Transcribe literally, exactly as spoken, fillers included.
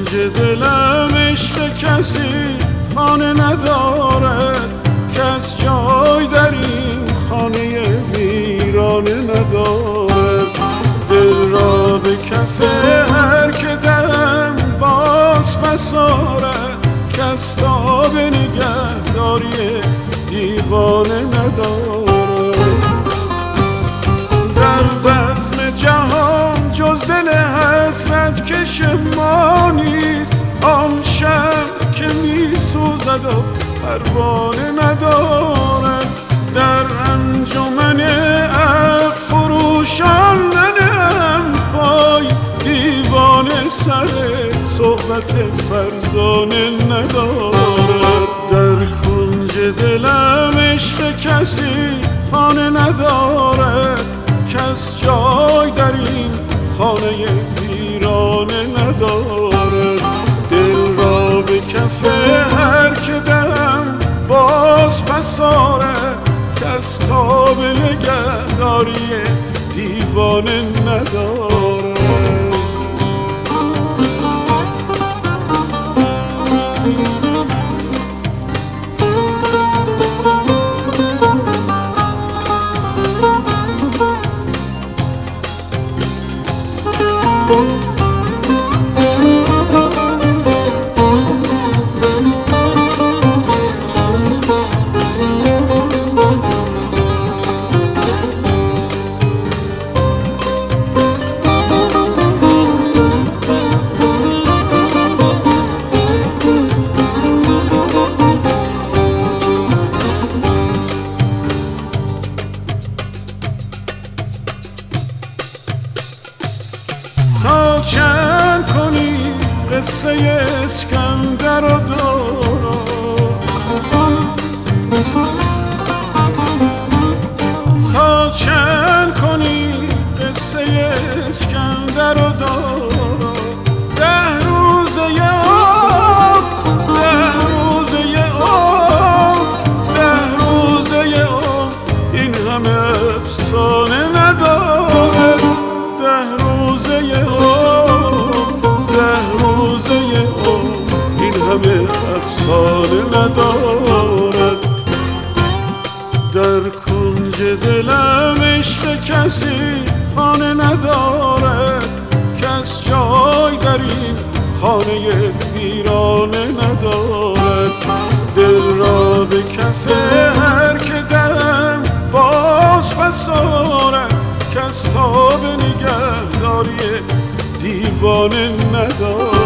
کنج دلم عشق کسی خانه نداره، کس جای در این خانه ویرانه نداره. دل را به کف هر که دم باز فساره، کس تا به نگهداری دیوانه نداره. در بزم جهان جز دل حسرت کش ما نیست، آن شب که می سوزد و پروانه نداره. در انجمن عقل فروشان ننهم پای، دیوانه سر صحبت فرزانه نداره. در کنج دلم عشق کسی خانه نداره، کس جای در این خانه ویرانه نداره. دل را به کف هر که دم باز فساره، کس تا به نگهداری دیوانه نداره. تا چند کنی قصه اسکندر و دوران، تا چند کنی قصه اسکندر و دوران. ده روزه یه آب، ده روزه یه آب، ده روزه یه آب، این همه افسانه نداره. ده روزه یه آب، ده روزه یه آب، این همه افسانه نداره. در کنج دلم عشق کسی خانه نداره، کس جای در این خانه ویرانه نداره. دل را به کف هر که دم باز فساره، کس تا به نگهداری دیوانه نداره.